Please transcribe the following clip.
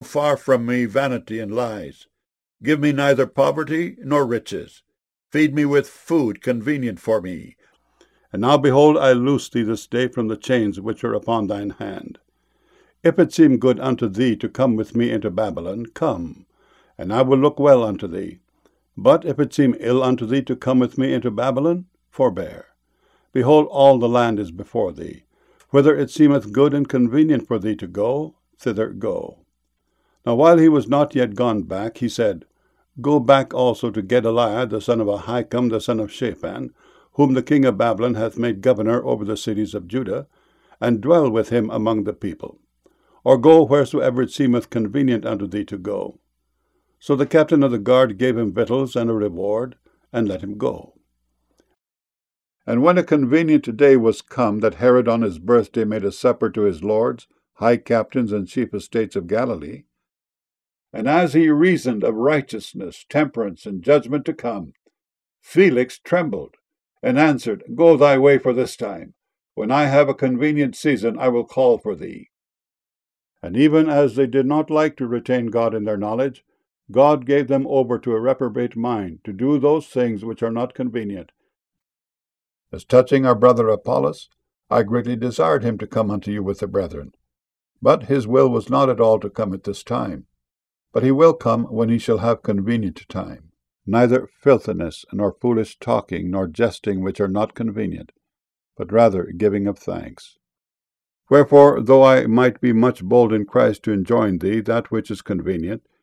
far from me vanity and lies. Give me neither poverty nor riches. Feed me with food convenient for me. And now, behold, I loose thee this day from the chains which are upon thine hand. If it seem good unto thee to come with me into Babylon, come, and I will look well unto thee. But if it seem ill unto thee to come with me into Babylon, forbear. Behold, all the land is before thee. Whither it seemeth good and convenient for thee to go, thither go. Now while he was not yet gone back, he said, Go back also to Gedaliah the son of Ahikam the son of Shaphan, whom the king of Babylon hath made governor over the cities of Judah, and dwell with him among the people. Or go wheresoever it seemeth convenient unto thee to go. So the captain of the guard gave him victuals and a reward, and let him go. And when a convenient day was come that Herod on his birthday made a supper to his lords, high captains, and chief estates of Galilee, and as he reasoned of righteousness, temperance, and judgment to come, Felix trembled, and answered, Go thy way for this time. When I have a convenient season, I will call for thee. And even as they did not like to retain God in their knowledge, God gave them over to a reprobate mind, to do those things which are not convenient. As touching our brother Apollos, I greatly desired him to come unto you with the brethren. But his will was not at all to come at this time. But he will come when he shall have convenient time. Neither filthiness, nor foolish talking, nor jesting, which are not convenient, but rather giving of thanks. Wherefore, though I might be much bold in Christ to enjoin thee that which is convenient,